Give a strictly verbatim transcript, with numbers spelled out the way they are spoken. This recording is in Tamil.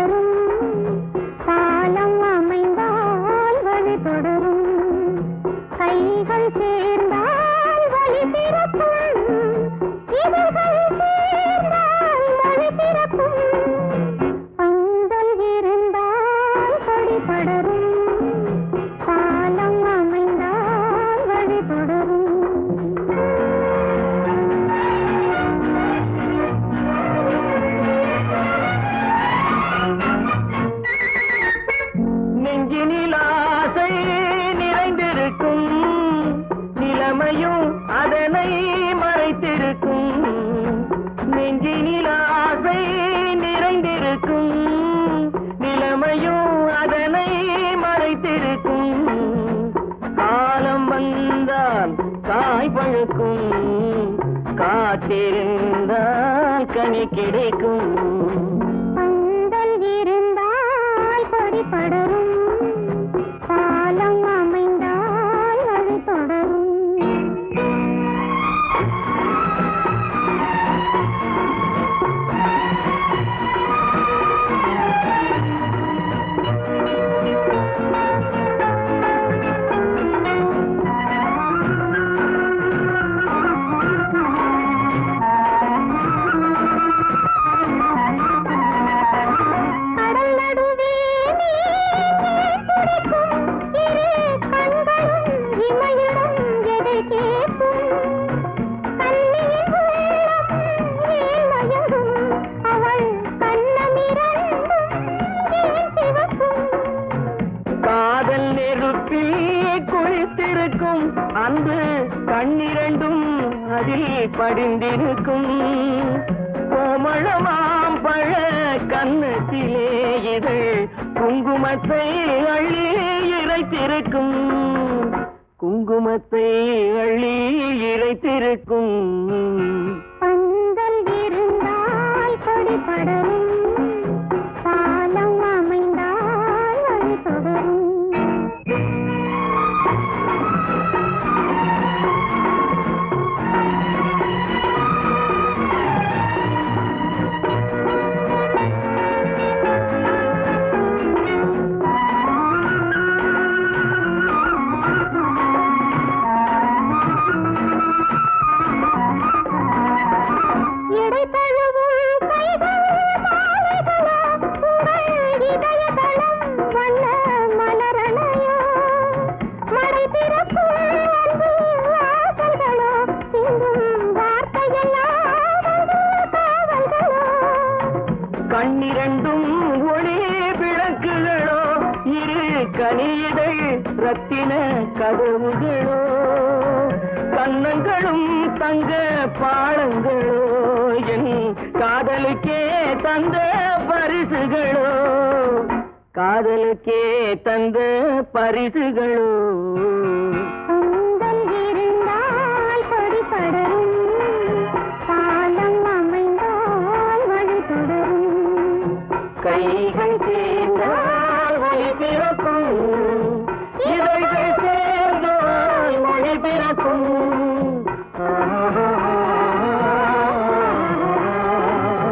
படரும் காலம் அமைந்தால் வழி தொடரும் கைகள் சேர்ந்தால் வழி பிறக்கும் இதழ்கள் சேர்ந்தால் வழி பிறக்கும் பந்தல் இருந்தால் கொடி படரும் காலம் அமைந்தால் வழி தொடரும் நிலைமையும் அதனை மறைத்திருக்கும் நெஞ்சினில் ஆசை நிறைந்திருக்கும் நிலைமையும் அதனை மறைத்திருக்கும் காலம் வந்தால் காய் பழுக்கும் காத்திருந்தால் கனி கிடைக்கும் பந்தல் இருந்தால் கொடி படரும் காலம் அமைந்தால் வழி தொடரும் அன்பு கண்ணிரண்டும் அதில் படிந்திருக்கும் கோமளமாம் பழ கண்ணத்திலே இது குங்குமத்தை அள்ளி இறைத்திருக்கும் குங்குமத்தை அள்ளி இறைத்திருக்கும் பந்தல் இருந்தால் கொடி படரும் காலம் அமைந்தால் வழி தொடரும் கண்ணிரண்டும் ஒளி விளக்குகளோ இரு கனியிடை ரத்தின கதவுகளோ கன்னங்களும் தங்க பாடங்களோ என் காதலுக்கே தந்த பரிசுகளோ காதலுக்கே தந்த பரிசுகளோ பந்தல் இருந்தால் கொடி படரும் காலம் அமைந்தால் வழி தொடரும் கைகள் சேர்ந்தால் வழி பிறக்கும்